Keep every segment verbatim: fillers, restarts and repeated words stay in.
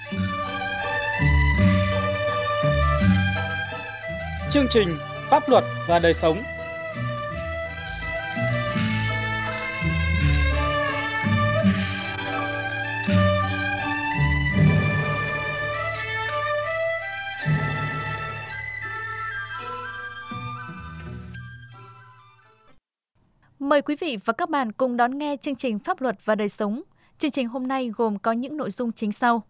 Chương trình Pháp luật và đời sống. Mời quý vị và các bạn cùng đón nghe chương trình Pháp luật và đời sống. Chương trình hôm nay gồm có những nội dung chính sau.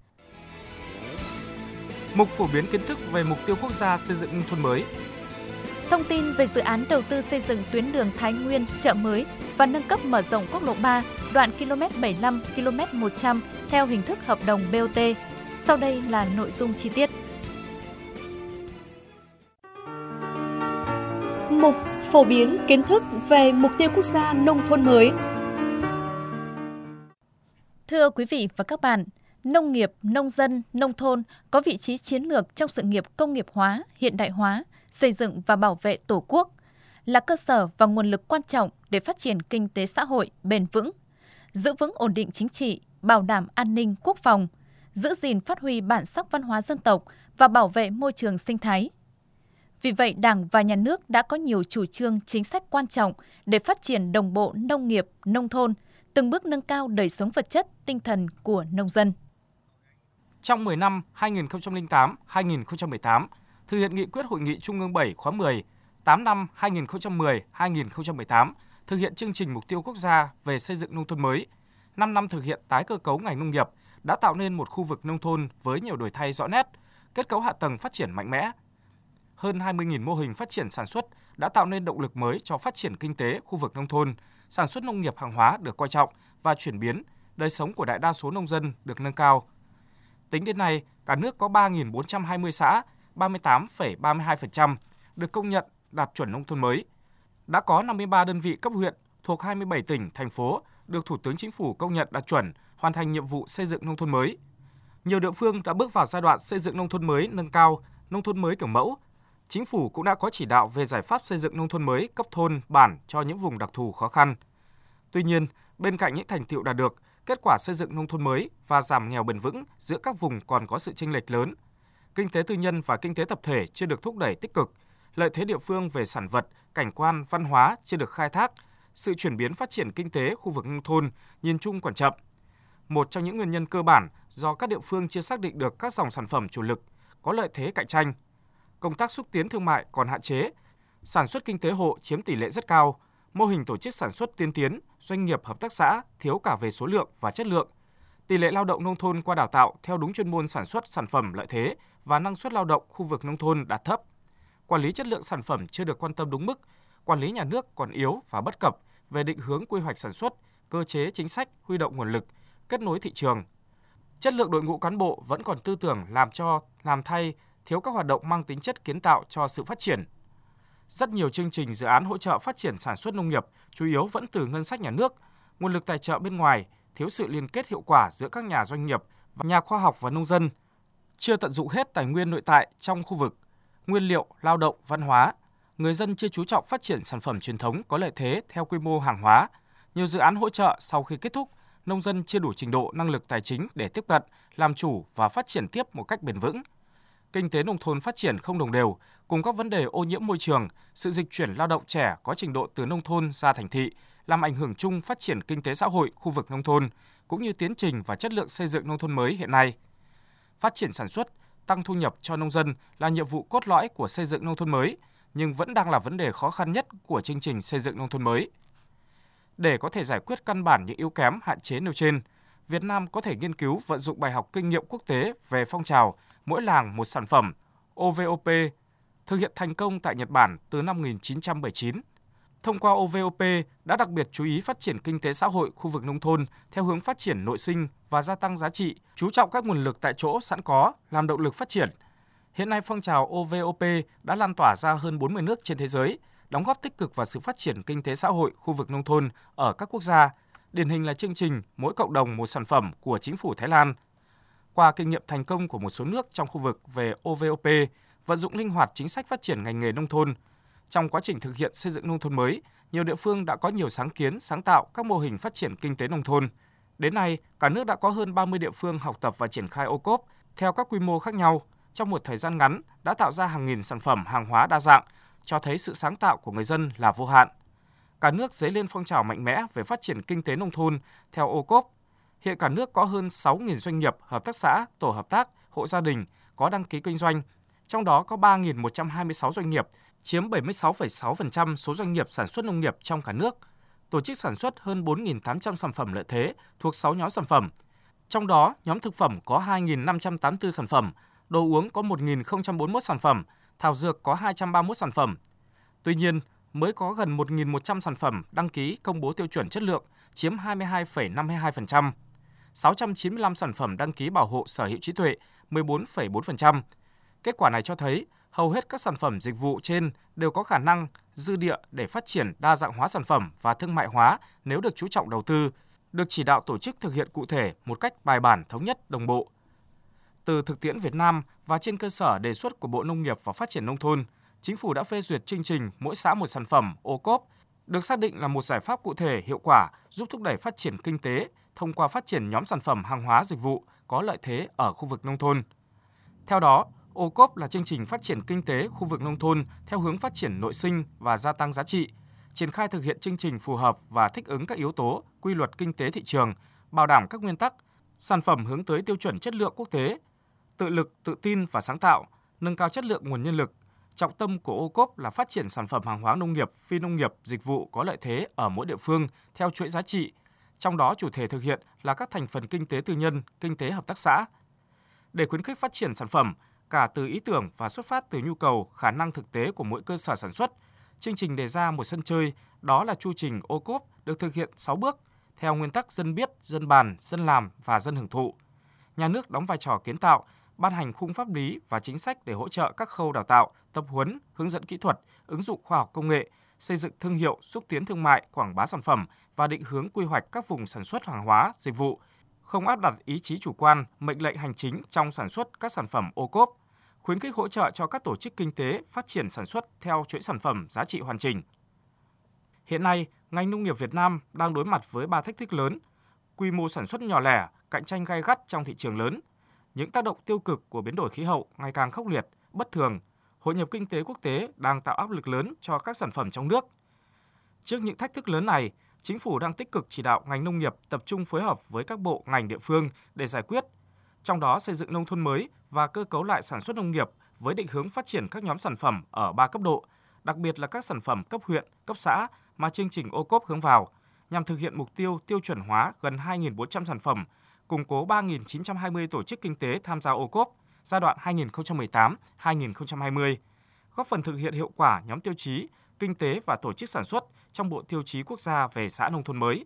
Mục phổ biến kiến thức về mục tiêu quốc gia xây dựng nông thôn mới. Thông tin về dự án đầu tư xây dựng tuyến đường Thái Nguyên, Chợ Mới và nâng cấp mở rộng quốc lộ ba, đoạn ki lô mét bảy mươi lăm, ki lô mét một trăm theo hình thức hợp đồng bê ô tê. Sau đây là nội dung chi tiết. Mục phổ biến kiến thức về mục tiêu quốc gia nông thôn mới. Thưa quý vị và các bạn, nông nghiệp, nông dân, nông thôn có vị trí chiến lược trong sự nghiệp công nghiệp hóa, hiện đại hóa, xây dựng và bảo vệ Tổ quốc, là cơ sở và nguồn lực quan trọng để phát triển kinh tế xã hội bền vững, giữ vững ổn định chính trị, bảo đảm an ninh quốc phòng, giữ gìn phát huy bản sắc văn hóa dân tộc và bảo vệ môi trường sinh thái. Vì vậy, Đảng và Nhà nước đã có nhiều chủ trương chính sách quan trọng để phát triển đồng bộ nông nghiệp, nông thôn, từng bước nâng cao đời sống vật chất, tinh thần của nông dân. Trong mười năm hai nghìn không trăm lẻ tám đến hai nghìn không trăm mười tám, thực hiện nghị quyết Hội nghị Trung ương bảy khóa mười, tám năm hai nghìn không trăm mười đến hai nghìn không trăm mười tám, thực hiện chương trình mục tiêu quốc gia về xây dựng nông thôn mới, năm năm thực hiện tái cơ cấu ngành nông nghiệp đã tạo nên một khu vực nông thôn với nhiều đổi thay rõ nét, kết cấu hạ tầng phát triển mạnh mẽ. Hơn hai mươi nghìn mô hình phát triển sản xuất đã tạo nên động lực mới cho phát triển kinh tế khu vực nông thôn, sản xuất nông nghiệp hàng hóa được coi trọng và chuyển biến, đời sống của đại đa số nông dân được nâng cao. Tính đến nay, cả nước có ba nghìn bốn trăm hai mươi xã, ba mươi tám phẩy ba mươi hai phần trăm được công nhận đạt chuẩn nông thôn mới. Đã có năm mươi ba đơn vị cấp huyện thuộc hai mươi bảy tỉnh, thành phố được Thủ tướng Chính phủ công nhận đạt chuẩn, hoàn thành nhiệm vụ xây dựng nông thôn mới. Nhiều địa phương đã bước vào giai đoạn xây dựng nông thôn mới nâng cao, nông thôn mới kiểu mẫu. Chính phủ cũng đã có chỉ đạo về giải pháp xây dựng nông thôn mới cấp thôn, bản cho những vùng đặc thù khó khăn. Tuy nhiên, bên cạnh những thành tựu đạt được, kết quả xây dựng nông thôn mới và giảm nghèo bền vững giữa các vùng còn có sự chênh lệch lớn. Kinh tế tư nhân và kinh tế tập thể chưa được thúc đẩy tích cực, lợi thế địa phương về sản vật, cảnh quan, văn hóa chưa được khai thác, sự chuyển biến phát triển kinh tế khu vực nông thôn nhìn chung còn chậm. Một trong những nguyên nhân cơ bản do các địa phương chưa xác định được các dòng sản phẩm chủ lực, có lợi thế cạnh tranh. Công tác xúc tiến thương mại còn hạn chế, sản xuất kinh tế hộ chiếm tỷ lệ rất cao, mô hình tổ chức sản xuất tiên tiến, doanh nghiệp hợp tác xã thiếu cả về số lượng và chất lượng. Tỷ lệ lao động nông thôn qua đào tạo theo đúng chuyên môn sản xuất sản phẩm lợi thế và năng suất lao động khu vực nông thôn đạt thấp. Quản lý chất lượng sản phẩm chưa được quan tâm đúng mức, quản lý nhà nước còn yếu và bất cập về định hướng quy hoạch sản xuất, cơ chế chính sách, huy động nguồn lực, kết nối thị trường. Chất lượng đội ngũ cán bộ vẫn còn tư tưởng làm cho, làm thay, thiếu các hoạt động mang tính chất kiến tạo cho sự phát triển. Rất nhiều chương trình dự án hỗ trợ phát triển sản xuất nông nghiệp chủ yếu vẫn từ ngân sách nhà nước, nguồn lực tài trợ bên ngoài, thiếu sự liên kết hiệu quả giữa các nhà doanh nghiệp và nhà khoa học và nông dân, chưa tận dụng hết tài nguyên nội tại trong khu vực, nguyên liệu, lao động, văn hóa. Người dân chưa chú trọng phát triển sản phẩm truyền thống có lợi thế theo quy mô hàng hóa. Nhiều dự án hỗ trợ sau khi kết thúc, nông dân chưa đủ trình độ năng lực tài chính để tiếp cận, làm chủ và phát triển tiếp một cách bền vững. Kinh tế nông thôn phát triển không đồng đều, cùng các vấn đề ô nhiễm môi trường, sự dịch chuyển lao động trẻ có trình độ từ nông thôn ra thành thị, làm ảnh hưởng chung phát triển kinh tế xã hội khu vực nông thôn, cũng như tiến trình và chất lượng xây dựng nông thôn mới hiện nay. Phát triển sản xuất, tăng thu nhập cho nông dân là nhiệm vụ cốt lõi của xây dựng nông thôn mới, nhưng vẫn đang là vấn đề khó khăn nhất của chương trình xây dựng nông thôn mới. Để có thể giải quyết căn bản những yếu kém hạn chế nêu trên, Việt Nam có thể nghiên cứu vận dụng bài học kinh nghiệm quốc tế về phong trào mỗi làng một sản phẩm O V O P thực hiện thành công tại Nhật Bản từ năm một nghìn chín trăm bảy mươi chín. Thông qua O V O P đã đặc biệt chú ý phát triển kinh tế xã hội khu vực nông thôn theo hướng phát triển nội sinh và gia tăng giá trị, chú trọng các nguồn lực tại chỗ sẵn có làm động lực phát triển. Hiện nay phong trào O V O P đã lan tỏa ra hơn bốn mươi nước trên thế giới, đóng góp tích cực vào sự phát triển kinh tế xã hội khu vực nông thôn ở các quốc gia. Điển hình là chương trình Mỗi cộng đồng một sản phẩm của chính phủ Thái Lan. Qua kinh nghiệm thành công của một số nước trong khu vực về O V O P, vận dụng linh hoạt chính sách phát triển ngành nghề nông thôn, trong quá trình thực hiện xây dựng nông thôn mới, nhiều địa phương đã có nhiều sáng kiến, sáng tạo các mô hình phát triển kinh tế nông thôn. Đến nay, cả nước đã có hơn ba mươi địa phương học tập và triển khai ô cốp theo các quy mô khác nhau, trong một thời gian ngắn đã tạo ra hàng nghìn sản phẩm hàng hóa đa dạng, cho thấy sự sáng tạo của người dân là vô hạn. Cả nước dấy lên phong trào mạnh mẽ về phát triển kinh tế nông thôn theo ô cốp. Hiện cả nước có hơn sáu nghìn doanh nghiệp, hợp tác xã, tổ hợp tác, hộ gia đình có đăng ký kinh doanh, trong đó có ba nghìn một trăm hai mươi sáu doanh nghiệp, chiếm bảy mươi sáu phẩy sáu phần trăm số doanh nghiệp sản xuất nông nghiệp trong cả nước. Tổ chức sản xuất hơn bốn nghìn tám trăm sản phẩm lợi thế thuộc sáu nhóm sản phẩm. Trong đó, nhóm thực phẩm có hai nghìn năm trăm tám mươi tư sản phẩm, đồ uống có một nghìn không trăm bốn mươi mốt sản phẩm, thảo dược có hai trăm ba mươi mốt sản phẩm. Tuy nhiên, mới có gần một nghìn một trăm sản phẩm đăng ký công bố tiêu chuẩn chất lượng, chiếm hai mươi hai phẩy năm mươi hai phần trăm. sáu trăm chín mươi lăm sản phẩm đăng ký bảo hộ sở hữu trí tuệ, mười bốn phẩy bốn phần trăm. Kết quả này cho thấy, hầu hết các sản phẩm dịch vụ trên đều có khả năng dư địa để phát triển đa dạng hóa sản phẩm và thương mại hóa nếu được chú trọng đầu tư, được chỉ đạo tổ chức thực hiện cụ thể một cách bài bản, thống nhất, đồng bộ. Từ thực tiễn Việt Nam và trên cơ sở đề xuất của Bộ Nông nghiệp và Phát triển Nông thôn, Chính phủ đã phê duyệt chương trình mỗi xã một sản phẩm ô cốp, được xác định là một giải pháp cụ thể hiệu quả giúp thúc đẩy phát triển kinh tế thông qua phát triển nhóm sản phẩm hàng hóa dịch vụ có lợi thế ở khu vực nông thôn. Theo đó, ô cốp là chương trình phát triển kinh tế khu vực nông thôn theo hướng phát triển nội sinh và gia tăng giá trị, triển khai thực hiện chương trình phù hợp và thích ứng các yếu tố, quy luật kinh tế thị trường, bảo đảm các nguyên tắc, sản phẩm hướng tới tiêu chuẩn chất lượng quốc tế, tự lực, tự tin và sáng tạo, nâng cao chất lượng nguồn nhân lực. Trọng tâm của ô cốp là phát triển sản phẩm hàng hóa nông nghiệp, phi nông nghiệp, dịch vụ có lợi thế ở mỗi địa phương theo chuỗi giá trị, trong đó chủ thể thực hiện là các thành phần kinh tế tư nhân, kinh tế hợp tác xã. Để khuyến khích phát triển sản phẩm, cả từ ý tưởng và xuất phát từ nhu cầu, khả năng thực tế của mỗi cơ sở sản xuất, chương trình đề ra một sân chơi, đó là chu trình ô cốp được thực hiện sáu bước, theo nguyên tắc dân biết, dân bàn, dân làm và dân hưởng thụ. Nhà nước đóng vai trò kiến tạo, ban hành khung pháp lý và chính sách để hỗ trợ các khâu đào tạo, tập huấn, hướng dẫn kỹ thuật, ứng dụng khoa học công nghệ, xây dựng thương hiệu, xúc tiến thương mại, quảng bá sản phẩm và định hướng quy hoạch các vùng sản xuất hàng hóa, dịch vụ, không áp đặt ý chí chủ quan, mệnh lệnh hành chính trong sản xuất các sản phẩm ô cốp, khuyến khích hỗ trợ cho các tổ chức kinh tế phát triển sản xuất theo chuỗi sản phẩm giá trị hoàn chỉnh. Hiện nay, ngành nông nghiệp Việt Nam đang đối mặt với ba thách thức lớn: quy mô sản xuất nhỏ lẻ, cạnh tranh gay gắt trong thị trường lớn, những tác động tiêu cực của biến đổi khí hậu ngày càng khốc liệt, bất thường, hội nhập kinh tế quốc tế đang tạo áp lực lớn cho các sản phẩm trong nước. Trước những thách thức lớn này, Chính phủ đang tích cực chỉ đạo ngành nông nghiệp tập trung phối hợp với các bộ ngành địa phương để giải quyết, trong đó xây dựng nông thôn mới và cơ cấu lại sản xuất nông nghiệp với định hướng phát triển các nhóm sản phẩm ở ba cấp độ, đặc biệt là các sản phẩm cấp huyện, cấp xã mà chương trình ô cốp hướng vào, nhằm thực hiện mục tiêu tiêu chuẩn hóa gần hai nghìn bốn trăm sản phẩm, củng cố ba nghìn chín trăm hai mươi tổ chức kinh tế tham gia ô cốp giai đoạn hai nghìn không trăm mười tám đến hai nghìn không trăm hai mươi, góp phần thực hiện hiệu quả nhóm tiêu chí kinh tế và tổ chức sản xuất trong Bộ Tiêu chí Quốc gia về xã nông thôn mới.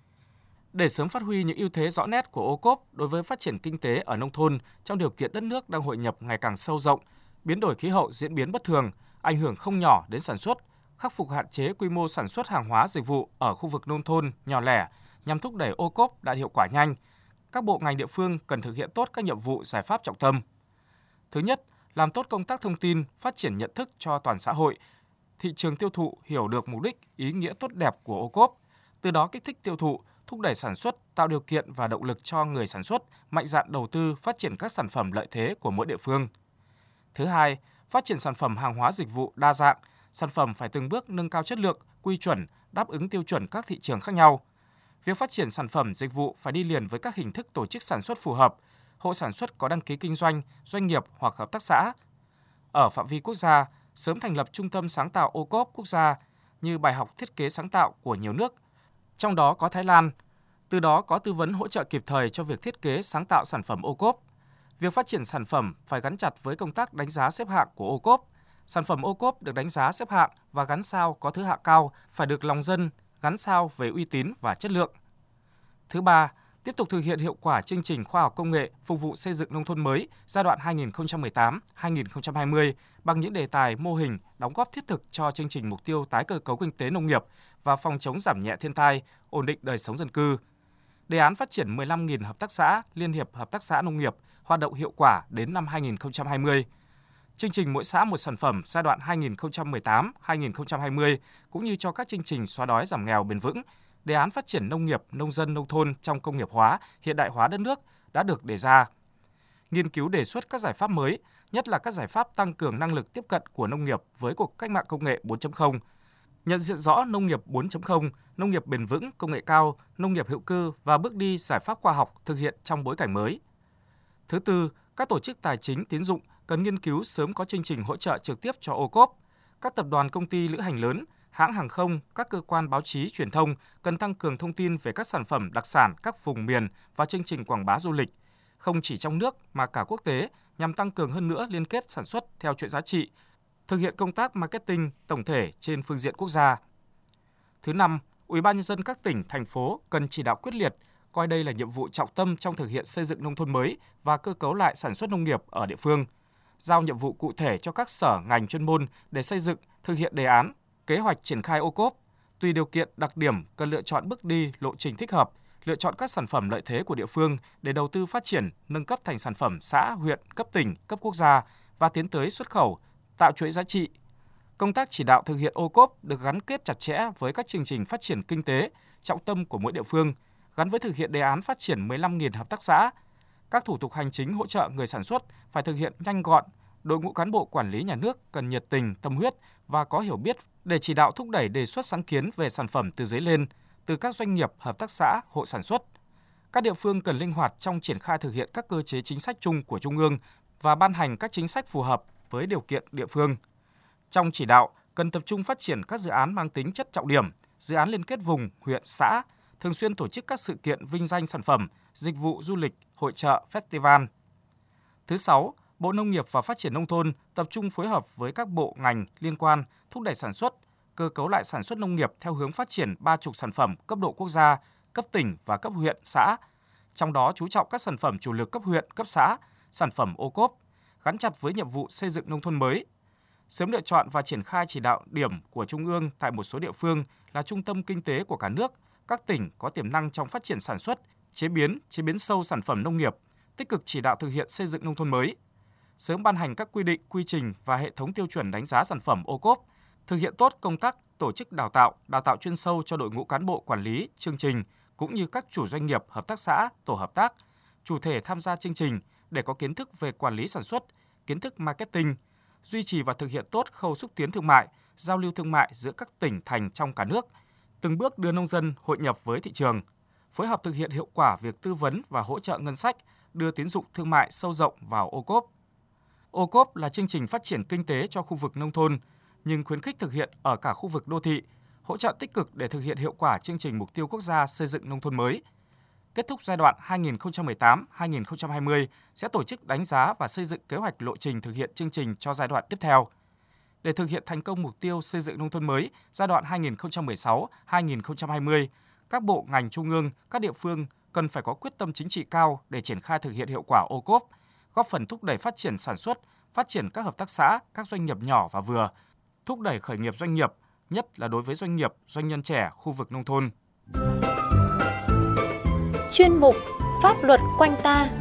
Để sớm phát huy những ưu thế rõ nét của ô cốp đối với phát triển kinh tế ở nông thôn trong điều kiện đất nước đang hội nhập ngày càng sâu rộng, biến đổi khí hậu diễn biến bất thường, ảnh hưởng không nhỏ đến sản xuất, khắc phục hạn chế quy mô sản xuất hàng hóa dịch vụ ở khu vực nông thôn nhỏ lẻ nhằm thúc đẩy ô cốp đạt hiệu quả nhanh, các bộ ngành địa phương cần thực hiện tốt các nhiệm vụ giải pháp trọng tâm. Thứ nhất, làm tốt công tác thông tin, phát triển nhận thức cho toàn xã hội, thị trường tiêu thụ hiểu được mục đích, ý nghĩa tốt đẹp của ô cốp, từ đó kích thích tiêu thụ, thúc đẩy sản xuất, tạo điều kiện và động lực cho người sản xuất mạnh dạn đầu tư phát triển các sản phẩm lợi thế của mỗi địa phương. Thứ hai, phát triển sản phẩm hàng hóa dịch vụ đa dạng, sản phẩm phải từng bước nâng cao chất lượng, quy chuẩn, đáp ứng tiêu chuẩn các thị trường khác nhau. Việc phát triển sản phẩm dịch vụ phải đi liền với các hình thức tổ chức sản xuất phù hợp, hộ sản xuất có đăng ký kinh doanh, doanh nghiệp hoặc hợp tác xã. Ở phạm vi quốc gia, sớm thành lập trung tâm sáng tạo ô cốp quốc gia như bài học thiết kế sáng tạo của nhiều nước, trong đó có Thái Lan, từ đó có tư vấn hỗ trợ kịp thời cho việc thiết kế sáng tạo sản phẩm ô cốp. Việc phát triển sản phẩm phải gắn chặt với công tác đánh giá xếp hạng của ô cốp. Sản phẩm ô cốp được đánh giá xếp hạng và gắn sao có thứ hạng cao phải được lòng dân, gắn sao về uy tín và chất lượng. Thứ ba, tiếp tục thực hiện hiệu quả chương trình khoa học công nghệ phục vụ xây dựng nông thôn mới giai đoạn hai nghìn không trăm mười tám đến hai nghìn không trăm hai mươi bằng những đề tài mô hình đóng góp thiết thực cho chương trình mục tiêu tái cơ cấu kinh tế nông nghiệp và phòng chống giảm nhẹ thiên tai, ổn định đời sống dân cư. Đề án phát triển mười lăm nghìn hợp tác xã, liên hiệp hợp tác xã nông nghiệp hoạt động hiệu quả đến năm hai nghìn không trăm hai mươi. Chương trình mỗi xã một sản phẩm giai đoạn hai nghìn không trăm mười tám đến hai nghìn không trăm hai mươi cũng như cho các chương trình xóa đói giảm nghèo bền vững, đề án phát triển nông nghiệp, nông dân, nông thôn trong công nghiệp hóa, hiện đại hóa đất nước đã được đề ra. nghiên cứu đề xuất các giải pháp mới, nhất là các giải pháp tăng cường năng lực tiếp cận của nông nghiệp với cuộc cách mạng công nghệ bốn chấm không, nhận diện rõ nông nghiệp bốn chấm không, nông nghiệp bền vững, công nghệ cao, nông nghiệp hữu cơ và bước đi giải pháp khoa học thực hiện trong bối cảnh mới. Thứ tư, các tổ chức tài chính tín dụng cần nghiên cứu sớm có chương trình hỗ trợ trực tiếp cho ô cốp. Các tập đoàn công ty lữ hành lớn, hãng hàng không, các cơ quan báo chí truyền thông cần tăng cường thông tin về các sản phẩm đặc sản các vùng miền và chương trình quảng bá du lịch, không chỉ trong nước mà cả quốc tế, nhằm tăng cường hơn nữa liên kết sản xuất theo chuỗi giá trị, thực hiện công tác marketing tổng thể trên phương diện quốc gia. Thứ năm, Ủy ban nhân dân các tỉnh, thành phố cần chỉ đạo quyết liệt, coi đây là nhiệm vụ trọng tâm trong thực hiện xây dựng nông thôn mới và cơ cấu lại sản xuất nông nghiệp ở địa phương. Giao nhiệm vụ cụ thể cho các sở ngành chuyên môn để xây dựng, thực hiện đề án, kế hoạch triển khai ô cốp. Tùy điều kiện đặc điểm cần lựa chọn bước đi, lộ trình thích hợp, lựa chọn các sản phẩm lợi thế của địa phương để đầu tư phát triển, nâng cấp thành sản phẩm xã, huyện, cấp tỉnh, cấp quốc gia và tiến tới xuất khẩu, tạo chuỗi giá trị. Công tác chỉ đạo thực hiện ô cốp được gắn kết chặt chẽ với các chương trình phát triển kinh tế, trọng tâm của mỗi địa phương, gắn với thực hiện đề án phát triển mười lăm nghìn hợp tác xã. Các thủ tục hành chính hỗ trợ người sản xuất phải thực hiện nhanh gọn, đội ngũ cán bộ quản lý nhà nước cần nhiệt tình, tâm huyết và có hiểu biết để chỉ đạo thúc đẩy đề xuất sáng kiến về sản phẩm từ dưới lên, từ các doanh nghiệp, hợp tác xã, hộ sản xuất. Các địa phương cần linh hoạt trong triển khai thực hiện các cơ chế chính sách chung của Trung ương và ban hành các chính sách phù hợp với điều kiện địa phương. Trong chỉ đạo, cần tập trung phát triển các dự án mang tính chất trọng điểm, dự án liên kết vùng, huyện, xã, thường xuyên tổ chức các sự kiện vinh danh sản phẩm, dịch vụ du lịch, hội chợ, festival. Thứ sáu, Bộ Nông nghiệp và Phát triển Nông thôn tập trung phối hợp với các bộ ngành liên quan thúc đẩy sản xuất, cơ cấu lại sản xuất nông nghiệp theo hướng phát triển ba chục sản phẩm cấp độ quốc gia, cấp tỉnh và cấp huyện, xã. Trong đó chú trọng các sản phẩm chủ lực cấp huyện, cấp xã, sản phẩm ô cốp, gắn chặt với nhiệm vụ xây dựng nông thôn mới. Sớm lựa chọn và triển khai chỉ đạo điểm của Trung ương tại một số địa phương là trung tâm kinh tế của cả nước, các tỉnh có tiềm năng trong phát triển sản xuất, chế biến, chế biến sâu sản phẩm nông nghiệp, tích cực chỉ đạo thực hiện xây dựng nông thôn mới. Sớm ban hành các quy định, quy trình và hệ thống tiêu chuẩn đánh giá sản phẩm ô cốp, thực hiện tốt công tác tổ chức đào tạo, đào tạo chuyên sâu cho đội ngũ cán bộ quản lý, chương trình, cũng như các chủ doanh nghiệp, hợp tác xã, tổ hợp tác, chủ thể tham gia chương trình để có kiến thức về quản lý sản xuất, kiến thức marketing, duy trì và thực hiện tốt khâu xúc tiến thương mại, giao lưu thương mại giữa các tỉnh thành trong cả nước, từng bước đưa nông dân hội nhập với thị trường, phối hợp thực hiện hiệu quả việc tư vấn và hỗ trợ ngân sách, đưa tín dụng thương mại sâu rộng vào ô cốp. Ô cốp là chương trình phát triển kinh tế cho khu vực nông thôn, nhưng khuyến khích thực hiện ở cả khu vực đô thị, hỗ trợ tích cực để thực hiện hiệu quả chương trình mục tiêu quốc gia xây dựng nông thôn mới. Kết thúc giai đoạn hai nghìn không trăm mười tám đến hai nghìn không trăm hai mươi sẽ tổ chức đánh giá và xây dựng kế hoạch lộ trình thực hiện chương trình cho giai đoạn tiếp theo. Để thực hiện thành công mục tiêu xây dựng nông thôn mới giai đoạn hai nghìn không trăm mười sáu đến hai nghìn không trăm hai mươi, các bộ ngành trung ương, các địa phương cần phải có quyết tâm chính trị cao để triển khai thực hiện hiệu quả ô cốp, góp phần thúc đẩy phát triển sản xuất, phát triển các hợp tác xã, các doanh nghiệp nhỏ và vừa, thúc đẩy khởi nghiệp doanh nghiệp, nhất là đối với doanh nghiệp, doanh nhân trẻ khu vực nông thôn. Chuyên mục Pháp luật quanh ta.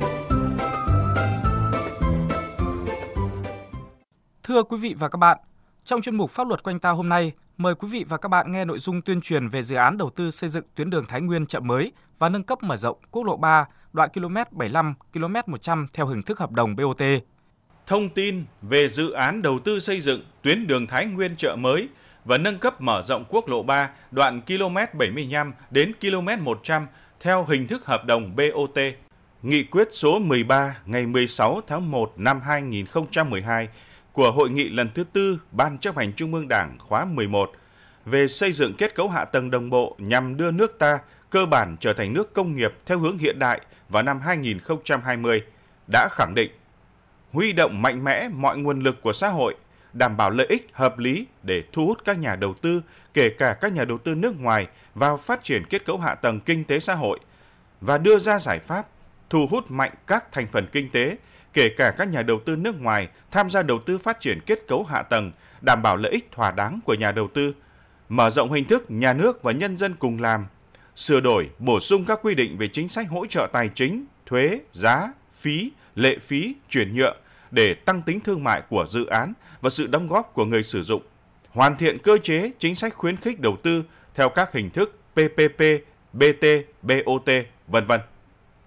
Thưa quý vị và các bạn, trong chuyên mục Pháp luật quanh ta hôm nay, mời quý vị và các bạn nghe nội dung tuyên truyền về dự án đầu tư xây dựng tuyến đường Thái Nguyên chợ mới và nâng cấp mở rộng quốc lộ ba, đoạn km bảy mươi lăm, km một trăm theo hình thức hợp đồng bê o tê. Thông tin về dự án đầu tư xây dựng tuyến đường Thái Nguyên chợ mới và nâng cấp mở rộng quốc lộ ba, đoạn km bảy mươi lăm đến km một trăm theo hình thức hợp đồng bê o tê. Nghị quyết số mười ba ngày mười sáu tháng một năm hai nghìn không trăm mười hai của Hội nghị lần thứ tư Ban Chấp hành Trung ương Đảng khóa mười một về xây dựng kết cấu hạ tầng đồng bộ nhằm đưa nước ta cơ bản trở thành nước công nghiệp theo hướng hiện đại vào năm hai nghìn không trăm hai mươi đã khẳng định huy động mạnh mẽ mọi nguồn lực của xã hội, đảm bảo lợi ích hợp lý để thu hút các nhà đầu tư, kể cả các nhà đầu tư nước ngoài vào phát triển kết cấu hạ tầng kinh tế xã hội và đưa ra giải pháp thu hút mạnh các thành phần kinh tế, kể cả các nhà đầu tư nước ngoài tham gia đầu tư phát triển kết cấu hạ tầng, đảm bảo lợi ích thỏa đáng của nhà đầu tư, mở rộng hình thức nhà nước và nhân dân cùng làm, sửa đổi, bổ sung các quy định về chính sách hỗ trợ tài chính, thuế, giá, phí, lệ phí, chuyển nhượng để tăng tính thương mại của dự án và sự đóng góp của người sử dụng, hoàn thiện cơ chế chính sách khuyến khích đầu tư theo các hình thức pê pê pê, bê tê, bê o tê, vân vân.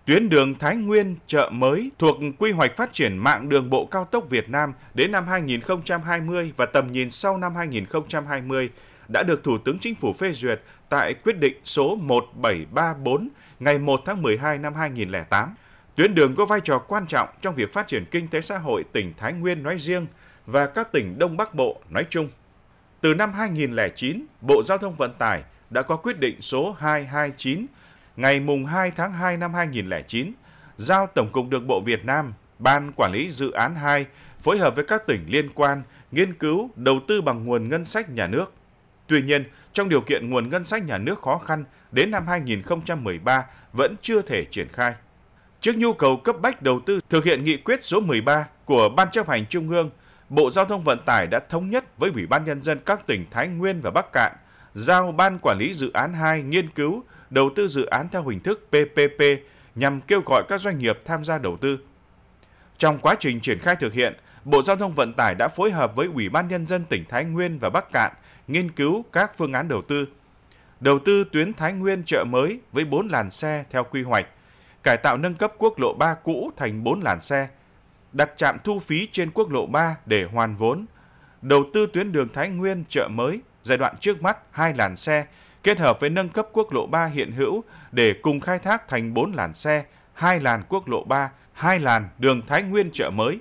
Tuyến đường Thái Nguyên - Chợ Mới thuộc quy hoạch phát triển mạng đường bộ cao tốc Việt Nam đến năm hai nghìn không trăm hai mươi và tầm nhìn sau năm hai nghìn không trăm hai mươi đã được Thủ tướng Chính phủ phê duyệt tại quyết định số một bảy ba bốn ngày một tháng mười hai năm hai nghìn không trăm lẻ tám. Tuyến đường có vai trò quan trọng trong việc phát triển kinh tế xã hội tỉnh Thái Nguyên nói riêng và các tỉnh Đông Bắc Bộ nói chung. Từ năm hai nghìn không trăm lẻ chín, Bộ Giao thông Vận tải đã có quyết định số hai hai chín ngày mùng hai tháng hai năm hai nghìn không trăm lẻ chín, giao Tổng cục Đường bộ Việt Nam, Ban Quản lý Dự án hai phối hợp với các tỉnh liên quan nghiên cứu đầu tư bằng nguồn ngân sách nhà nước. Tuy nhiên, trong điều kiện nguồn ngân sách nhà nước khó khăn, đến năm hai nghìn không trăm mười ba vẫn chưa thể triển khai. Trước nhu cầu cấp bách đầu tư thực hiện nghị quyết số mười ba của Ban Chấp hành Trung ương, Bộ Giao thông Vận tải đã thống nhất với Ủy ban Nhân dân các tỉnh Thái Nguyên và Bắc Kạn, giao Ban Quản lý Dự án hai nghiên cứu đầu tư dự án theo hình thức pê pê pê nhằm kêu gọi các doanh nghiệp tham gia đầu tư. Trong quá trình triển khai thực hiện, Bộ Giao thông Vận tải đã phối hợp với Ủy ban Nhân dân tỉnh Thái Nguyên và Bắc Kạn nghiên cứu các phương án đầu tư. Đầu tư tuyến Thái Nguyên - Chợ Mới với bốn làn xe theo quy hoạch, cải tạo nâng cấp quốc lộ ba cũ thành bốn làn xe, đặt trạm thu phí trên quốc lộ ba để hoàn vốn, đầu tư tuyến đường Thái Nguyên - Chợ Mới giai đoạn trước mắt hai làn xe, kết hợp với nâng cấp quốc lộ ba hiện hữu để cùng khai thác thành bốn làn xe, hai làn quốc lộ ba, hai làn đường Thái Nguyên - Chợ Mới.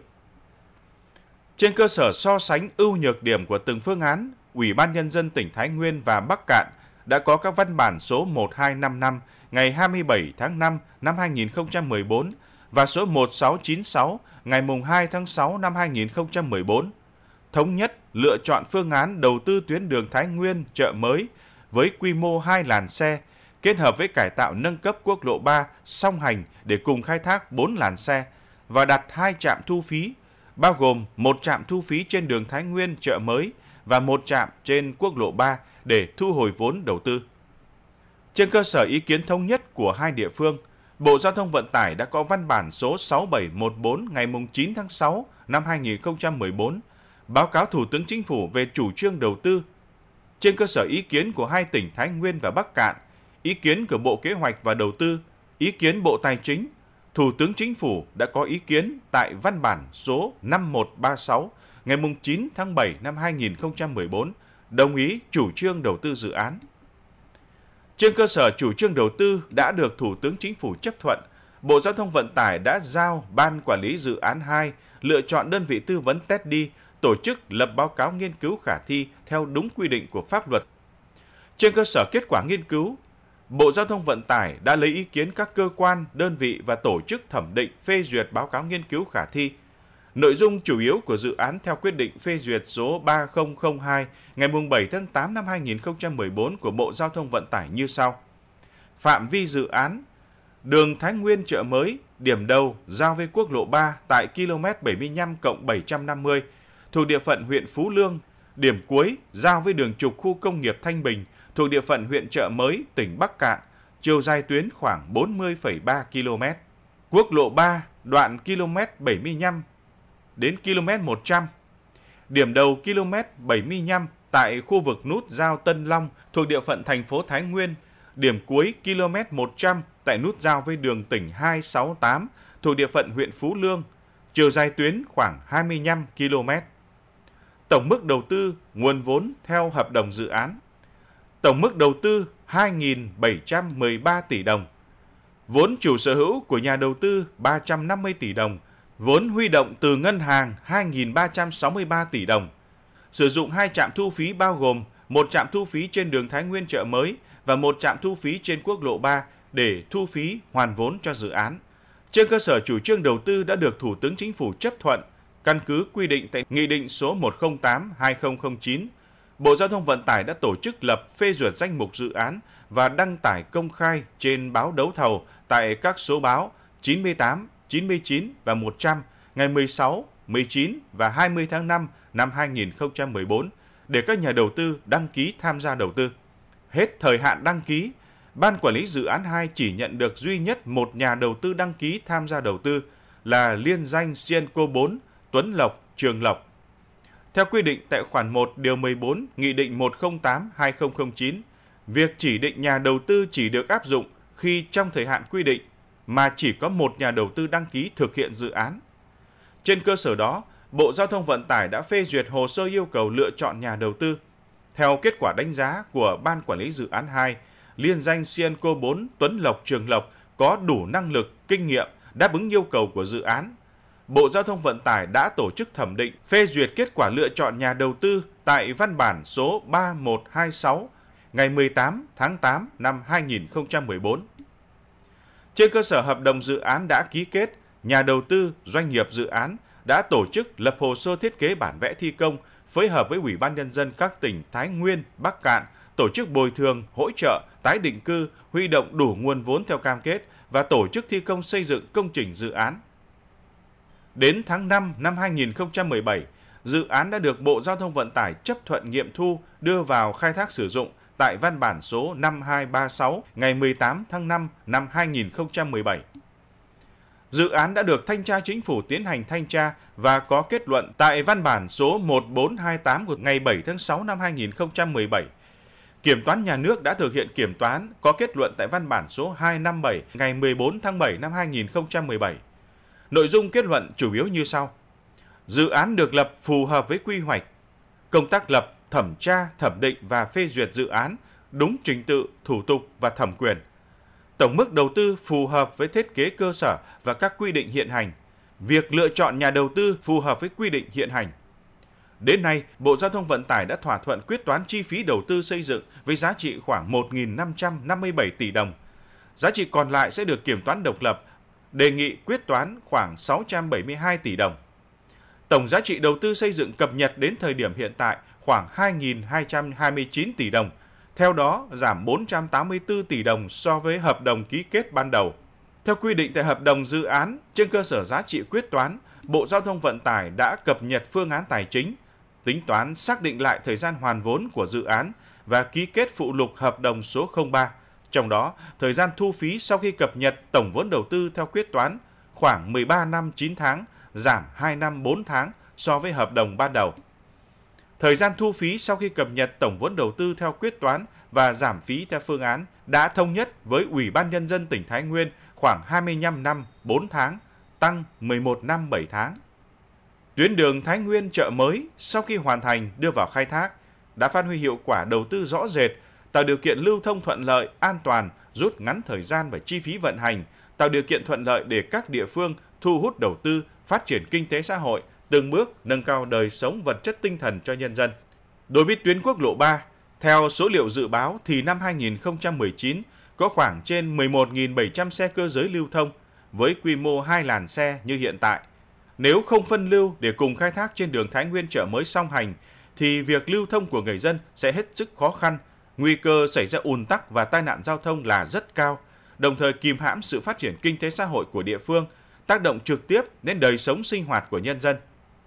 Trên cơ sở so sánh ưu nhược điểm của từng phương án, Ủy ban Nhân dân tỉnh Thái Nguyên và Bắc Kạn đã có các văn bản số một hai năm năm ngày hai mươi bảy tháng năm năm hai nghìn không trăm mười bốn và số một sáu chín sáu ngày mùng hai tháng sáu năm hai nghìn không trăm mười bốn, thống nhất lựa chọn phương án đầu tư tuyến đường Thái Nguyên - Chợ Mới với quy mô hai làn xe, kết hợp với cải tạo nâng cấp quốc lộ ba song hành để cùng khai thác bốn làn xe và đặt hai trạm thu phí, bao gồm một trạm thu phí trên đường Thái Nguyên - Chợ Mới và một trạm trên quốc lộ ba để thu hồi vốn đầu tư. Trên cơ sở ý kiến thống nhất của hai địa phương, Bộ Giao thông Vận tải đã có văn bản số sáu bảy một bốn ngày chín tháng sáu năm hai nghìn không trăm mười bốn báo cáo Thủ tướng Chính phủ về chủ trương đầu tư. Trên cơ sở ý kiến của hai tỉnh Thái Nguyên và Bắc Kạn, ý kiến của Bộ Kế hoạch và Đầu tư, ý kiến Bộ Tài chính, Thủ tướng Chính phủ đã có ý kiến tại văn bản số năm một ba sáu ngày chín tháng bảy năm hai nghìn không trăm mười bốn, đồng ý chủ trương đầu tư dự án. Trên cơ sở chủ trương đầu tư đã được Thủ tướng Chính phủ chấp thuận, Bộ Giao thông Vận tải đã giao Ban Quản lý Dự án hai lựa chọn đơn vị tư vấn tét đê, tổ chức lập báo cáo nghiên cứu khả thi theo đúng quy định của pháp luật. Trên cơ sở kết quả nghiên cứu, Bộ Giao thông Vận tải đã lấy ý kiến các cơ quan, đơn vị và tổ chức thẩm định phê duyệt báo cáo nghiên cứu khả thi. Nội dung chủ yếu của dự án theo quyết định phê duyệt số ba không không hai ngày bảy tháng tám năm hai nghìn không trăm mười bốn của Bộ Giao thông Vận tải như sau. Phạm vi dự án: đường Thái Nguyên - Chợ Mới, điểm đầu giao với quốc lộ ba tại km bảy mươi lăm cộng bảy trăm năm mươi, thuộc địa phận huyện Phú Lương, điểm cuối giao với đường trục khu công nghiệp Thanh Bình, thuộc địa phận huyện Chợ Mới, tỉnh Bắc Kạn, chiều dài tuyến khoảng bốn mươi phẩy ba ki lô mét. Quốc lộ ba, đoạn km bảy mươi lăm đến km một trăm, điểm đầu km bảy mươi lăm tại khu vực nút giao Tân Long, thuộc địa phận thành phố Thái Nguyên, điểm cuối km một trăm tại nút giao với đường tỉnh hai sáu tám, thuộc địa phận huyện Phú Lương, chiều dài tuyến khoảng hai mươi lăm ki lô mét. Tổng mức đầu tư nguồn vốn theo hợp đồng dự án: tổng mức đầu tư hai nghìn bảy trăm mười ba tỷ đồng, vốn chủ sở hữu của nhà đầu tư ba trăm năm mươi tỷ đồng, vốn huy động từ ngân hàng hai nghìn ba trăm sáu mươi ba tỷ đồng, sử dụng hai trạm thu phí bao gồm một trạm thu phí trên đường Thái Nguyên - Chợ Mới và một trạm thu phí trên quốc lộ ba để thu phí hoàn vốn cho dự án. Trên cơ sở chủ trương đầu tư đã được Thủ tướng Chính phủ chấp thuận, căn cứ quy định tại Nghị định số một không tám hai không không chín, Bộ Giao thông Vận tải đã tổ chức lập phê duyệt danh mục dự án và đăng tải công khai trên báo đấu thầu tại các số báo chín mươi tám, chín mươi chín và một trăm ngày mười sáu, mười chín và hai mươi tháng năm năm hai nghìn không trăm mười bốn để các nhà đầu tư đăng ký tham gia đầu tư. Hết thời hạn đăng ký, Ban Quản lý Dự án hai chỉ nhận được duy nhất một nhà đầu tư đăng ký tham gia đầu tư là liên danh Sienco bốn, Tuấn Lộc, Trường Lộc. Theo quy định tại khoản một điều mười bốn Nghị định một không tám hai không không chín, việc chỉ định nhà đầu tư chỉ được áp dụng khi trong thời hạn quy định mà chỉ có một nhà đầu tư đăng ký thực hiện dự án. Trên cơ sở đó, Bộ Giao thông Vận tải đã phê duyệt hồ sơ yêu cầu lựa chọn nhà đầu tư. Theo kết quả đánh giá của Ban Quản lý Dự án hai, liên danh Sienco bốn Tuấn Lộc Trường Lộc có đủ năng lực, kinh nghiệm đáp ứng yêu cầu của dự án. Bộ Giao thông Vận tải đã tổ chức thẩm định, phê duyệt kết quả lựa chọn nhà đầu tư tại văn bản số ba một hai sáu ngày mười tám tháng tám năm hai nghìn không trăm mười bốn. Trên cơ sở hợp đồng dự án đã ký kết, nhà đầu tư, doanh nghiệp dự án đã tổ chức lập hồ sơ thiết kế bản vẽ thi công, phối hợp với Ủy ban Nhân dân các tỉnh Thái Nguyên, Bắc Kạn, tổ chức bồi thường, hỗ trợ, tái định cư, huy động đủ nguồn vốn theo cam kết và tổ chức thi công xây dựng công trình dự án. Đến tháng năm năm hai nghìn không trăm mười bảy, dự án đã được Bộ Giao thông Vận tải chấp thuận nghiệm thu đưa vào khai thác sử dụng tại văn bản số năm hai ba sáu ngày mười tám tháng năm năm hai nghìn không trăm mười bảy. Dự án đã được Thanh tra Chính phủ tiến hành thanh tra và có kết luận tại văn bản số một bốn hai tám của ngày bảy tháng sáu năm hai nghìn không trăm mười bảy. Kiểm toán nhà nước đã thực hiện kiểm toán có kết luận tại văn bản số hai năm bảy ngày mười bốn tháng bảy năm hai nghìn không trăm mười bảy. Nội dung kết luận chủ yếu như sau. Dự án được lập phù hợp với quy hoạch. Công tác lập, thẩm tra, thẩm định và phê duyệt dự án đúng trình tự, thủ tục và thẩm quyền. Tổng mức đầu tư phù hợp với thiết kế cơ sở và các quy định hiện hành. Việc lựa chọn nhà đầu tư phù hợp với quy định hiện hành. Đến nay, Bộ Giao thông Vận tải đã thỏa thuận quyết toán chi phí đầu tư xây dựng với giá trị khoảng một nghìn năm trăm năm mươi bảy tỷ đồng. Giá trị còn lại sẽ được kiểm toán độc lập, đề nghị quyết toán khoảng sáu trăm bảy mươi hai tỷ đồng. Tổng giá trị đầu tư xây dựng cập nhật đến thời điểm hiện tại khoảng hai nghìn hai trăm hai mươi chín tỷ đồng, theo đó giảm bốn trăm tám mươi tư tỷ đồng so với hợp đồng ký kết ban đầu. Theo quy định tại hợp đồng dự án, trên cơ sở giá trị quyết toán, Bộ Giao thông Vận tải đã cập nhật phương án tài chính, tính toán xác định lại thời gian hoàn vốn của dự án và ký kết phụ lục hợp đồng số không ba. Trong đó, thời gian thu phí sau khi cập nhật tổng vốn đầu tư theo quyết toán khoảng mười ba năm chín tháng, giảm hai năm bốn tháng so với hợp đồng ban đầu. Thời gian thu phí sau khi cập nhật tổng vốn đầu tư theo quyết toán và giảm phí theo phương án đã thống nhất với Ủy ban Nhân dân tỉnh Thái Nguyên khoảng hai mươi lăm năm bốn tháng, tăng mười một năm bảy tháng. Tuyến đường Thái Nguyên Chợ Mới sau khi hoàn thành đưa vào khai thác đã phát huy hiệu quả đầu tư rõ rệt, tạo điều kiện lưu thông thuận lợi, an toàn, rút ngắn thời gian và chi phí vận hành, tạo điều kiện thuận lợi để các địa phương thu hút đầu tư, phát triển kinh tế xã hội, từng bước nâng cao đời sống vật chất tinh thần cho nhân dân. Đối với tuyến quốc lộ ba, theo số liệu dự báo thì năm hai nghìn không trăm mười chín có khoảng trên mười một nghìn bảy trăm xe cơ giới lưu thông với quy mô hai làn xe như hiện tại. Nếu không phân lưu để cùng khai thác trên đường Thái Nguyên Chợ Mới song hành thì việc lưu thông của người dân sẽ hết sức khó khăn, nguy cơ xảy ra ùn tắc và tai nạn giao thông là rất cao, đồng thời kìm hãm sự phát triển kinh tế xã hội của địa phương, tác động trực tiếp đến đời sống sinh hoạt của nhân dân.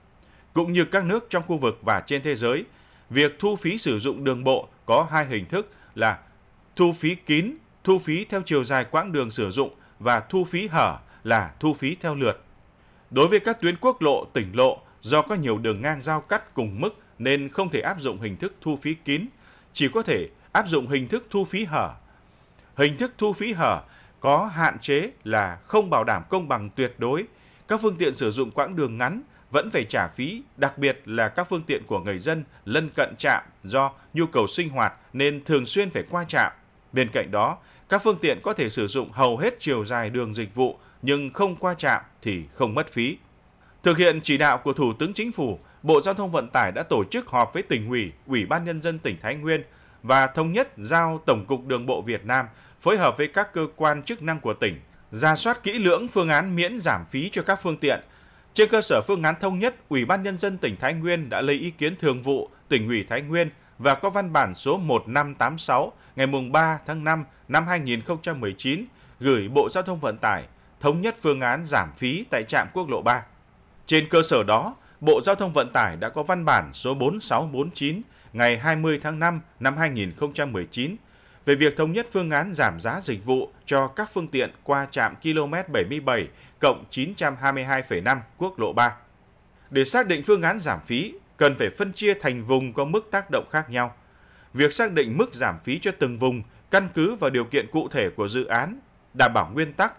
Cũng như các nước trong khu vực và trên thế giới, việc thu phí sử dụng đường bộ có hai hình thức là thu phí kín, thu phí theo chiều dài quãng đường sử dụng và thu phí hở là thu phí theo lượt. Đối với các tuyến quốc lộ, tỉnh lộ, do có nhiều đường ngang giao cắt cùng mức nên không thể áp dụng hình thức thu phí kín, chỉ có thể áp dụng hình thức thu phí hở. Hình thức thu phí hở có hạn chế là không bảo đảm công bằng tuyệt đối. Các phương tiện sử dụng quãng đường ngắn vẫn phải trả phí, đặc biệt là các phương tiện của người dân lân cận trạm do nhu cầu sinh hoạt nên thường xuyên phải qua trạm. Bên cạnh đó, các phương tiện có thể sử dụng hầu hết chiều dài đường dịch vụ nhưng không qua trạm thì không mất phí. Thực hiện chỉ đạo của Thủ tướng Chính phủ, Bộ Giao thông Vận tải đã tổ chức họp với Tỉnh ủy, Ủy ban Nhân dân tỉnh Thái Nguyên và thống nhất giao Tổng cục Đường bộ Việt Nam phối hợp với các cơ quan chức năng của tỉnh, rà soát kỹ lưỡng phương án miễn giảm phí cho các phương tiện. Trên cơ sở phương án thống nhất, Ủy ban Nhân dân tỉnh Thái Nguyên đã lấy ý kiến Thường vụ Tỉnh ủy Thái Nguyên và có văn bản số một năm tám sáu ngày ba tháng năm năm hai nghìn không trăm mười chín gửi Bộ Giao thông Vận tải thống nhất phương án giảm phí tại trạm quốc lộ ba. Trên cơ sở đó, Bộ Giao thông Vận tải đã có văn bản số bốn sáu bốn chín ngày hai mươi tháng năm năm hai nghìn không trăm mười chín về việc thống nhất phương án giảm giá dịch vụ cho các phương tiện qua trạm ki lô mét bảy mươi bảy cộng chín trăm hai mươi hai phẩy năm quốc lộ ba. Để xác định phương án giảm phí, cần phải phân chia thành vùng có mức tác động khác nhau. Việc xác định mức giảm phí cho từng vùng căn cứ vào điều kiện cụ thể của dự án, đảm bảo nguyên tắc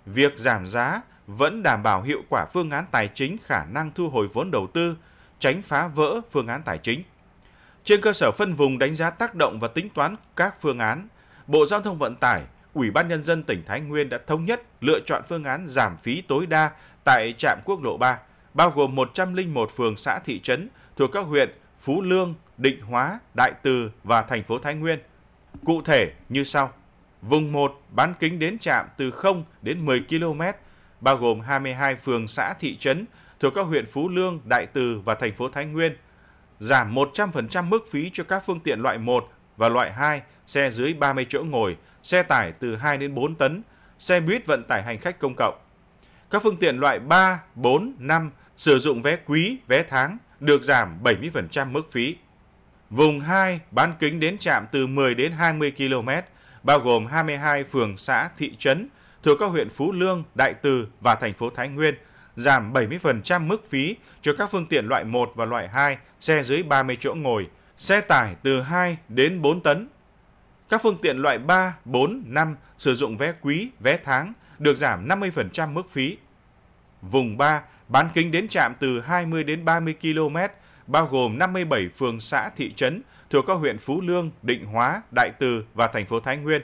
việc giảm giá vẫn đảm bảo hiệu quả phương án tài chính, khả năng thu hồi vốn đầu tư, tránh phá vỡ phương án tài chính. Trên cơ sở phân vùng đánh giá tác động và tính toán các phương án, Bộ Giao thông Vận tải, Ủy ban Nhân dân tỉnh Thái Nguyên đã thống nhất lựa chọn phương án giảm phí tối đa tại trạm quốc lộ ba, bao gồm một trăm lẻ một phường xã thị trấn thuộc các huyện Phú Lương, Định Hóa, Đại Từ và thành phố Thái Nguyên. Cụ thể như sau. Vùng một bán kính đến trạm từ không đến mười ki lô mét, bao gồm hai mươi hai phường xã thị trấn thuộc các huyện Phú Lương, Đại Từ và thành phố Thái Nguyên. Giảm một trăm phần trăm mức phí cho các phương tiện loại một và loại hai, xe dưới ba mươi chỗ ngồi, xe tải từ hai đến bốn tấn, xe buýt vận tải hành khách công cộng. Các phương tiện loại ba, bốn, năm sử dụng vé quý, vé tháng được giảm bảy mươi phần trăm mức phí. Vùng hai bán kính đến trạm từ mười đến hai mươi ki lô mét, bao gồm hai mươi hai phường xã thị trấn thuộc các huyện Phú Lương, Đại Từ và thành phố Thái Nguyên, giảm bảy mươi phần trăm mức phí cho các phương tiện loại một và loại hai, xe dưới ba mươi chỗ ngồi, xe tải từ hai đến bốn tấn. Các phương tiện loại ba, bốn, năm sử dụng vé quý, vé tháng được giảm năm mươi phần trăm mức phí. Vùng ba bán kính đến trạm từ hai mươi đến ba mươi ki lô mét, bao gồm năm mươi bảy phường xã thị trấn thuộc các huyện Phú Lương, Định Hóa, Đại Từ và thành phố Thái Nguyên.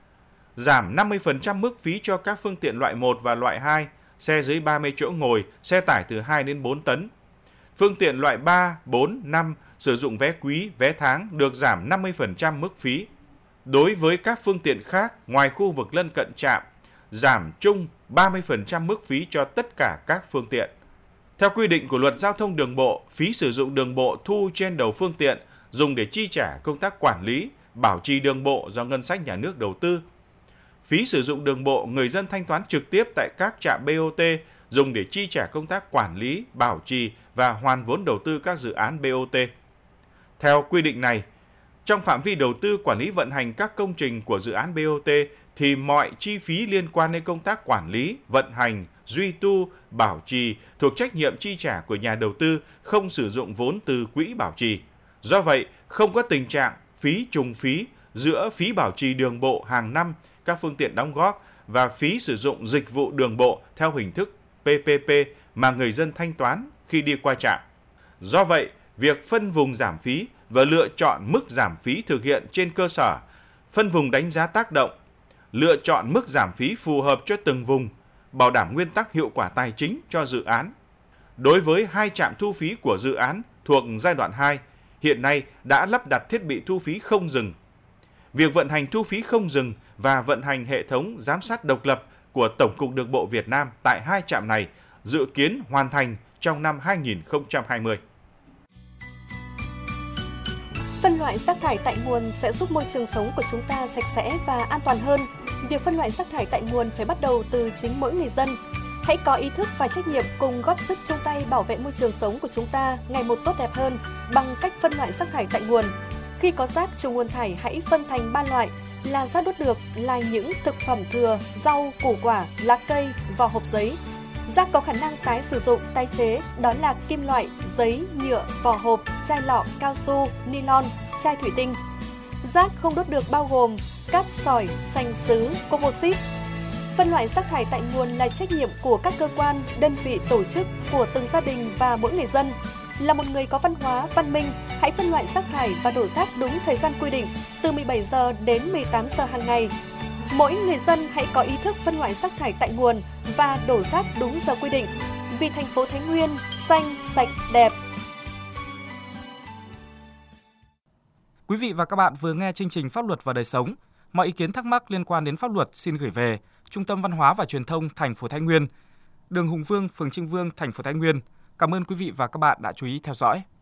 Giảm năm mươi phần trăm mức phí cho các phương tiện loại một và loại hai, xe dưới ba mươi chỗ ngồi, xe tải từ hai đến bốn tấn. Phương tiện loại ba, bốn, năm sử dụng vé quý, vé tháng được giảm năm mươi phần trăm mức phí. Đối với các phương tiện khác ngoài khu vực lân cận trạm, giảm chung ba mươi phần trăm mức phí cho tất cả các phương tiện. Theo quy định của Luật Giao thông Đường bộ, phí sử dụng đường bộ thu trên đầu phương tiện dùng để chi trả công tác quản lý, bảo trì đường bộ do ngân sách nhà nước đầu tư. Phí sử dụng đường bộ người dân thanh toán trực tiếp tại các trạm bê o tê dùng để chi trả công tác quản lý, bảo trì và hoàn vốn đầu tư các dự án bê o tê. Theo quy định này, trong phạm vi đầu tư quản lý vận hành các công trình của dự án bê o tê thì mọi chi phí liên quan đến công tác quản lý, vận hành, duy tu, bảo trì thuộc trách nhiệm chi trả của nhà đầu tư, không sử dụng vốn từ quỹ bảo trì. Do vậy, không có tình trạng phí trùng phí giữa phí bảo trì đường bộ hàng năm các phương tiện đóng góp và phí sử dụng dịch vụ đường bộ theo hình thức pê pê pê mà người dân thanh toán khi đi qua trạm. Do vậy, việc phân vùng giảm phí và lựa chọn mức giảm phí thực hiện trên cơ sở phân vùng đánh giá tác động, lựa chọn mức giảm phí phù hợp cho từng vùng, bảo đảm nguyên tắc hiệu quả tài chính cho dự án. Đối với hai trạm thu phí của dự án thuộc giai đoạn hai, hiện nay đã lắp đặt thiết bị thu phí không dừng. Việc vận hành thu phí không dừng và vận hành hệ thống giám sát độc lập của Tổng cục Đường bộ Việt Nam tại hai trạm này dự kiến hoàn thành trong năm hai nghìn không trăm hai mươi. Phân loại rác thải tại nguồn sẽ giúp môi trường sống của chúng ta sạch sẽ và an toàn hơn. Việc phân loại rác thải tại nguồn phải bắt đầu từ chính mỗi người dân. Hãy có ý thức và trách nhiệm cùng góp sức chung tay bảo vệ môi trường sống của chúng ta ngày một tốt đẹp hơn bằng cách phân loại rác thải tại nguồn. Khi có rác trùng nguồn thải hãy phân thành ba loại là rác đốt được là những thực phẩm thừa, rau, củ quả, lá cây, vỏ hộp giấy. Rác có khả năng tái sử dụng, tái chế đó là kim loại, giấy, nhựa, vỏ hộp, chai lọ, cao su, nylon, chai thủy tinh. Rác không đốt được bao gồm cát sỏi, sành sứ, composite. Phân loại rác thải tại nguồn là trách nhiệm của các cơ quan, đơn vị, tổ chức, của từng gia đình và mỗi người dân. Là một người có văn hóa, văn minh, hãy phân loại rác thải và đổ rác đúng thời gian quy định, từ mười bảy giờ đến mười tám giờ hàng ngày. Mỗi người dân hãy có ý thức phân loại rác thải tại nguồn và đổ rác đúng giờ quy định. Vì thành phố Thái Nguyên xanh, sạch, đẹp. Quý vị và các bạn vừa nghe chương trình Pháp luật và đời sống. Mọi ý kiến thắc mắc liên quan đến pháp luật xin gửi về Trung tâm Văn hóa và Truyền thông thành phố Thái Nguyên, đường Hùng Vương, phường Trưng Vương, thành phố Thái Nguyên. Cảm ơn quý vị và các bạn đã chú ý theo dõi.